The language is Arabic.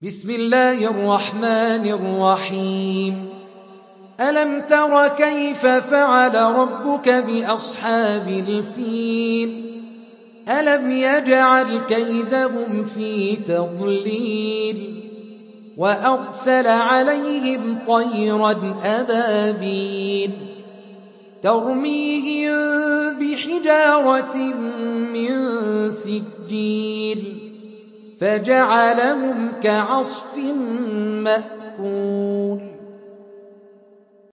بسم الله الرحمن الرحيم ألم تر كيف فعل ربك بأصحاب الفيل ألم يجعل كيدهم في تضليل وأرسل عليهم طيرا أبابيل ترميهم بحجارة من سجيل فجعلهم كعصف مأكول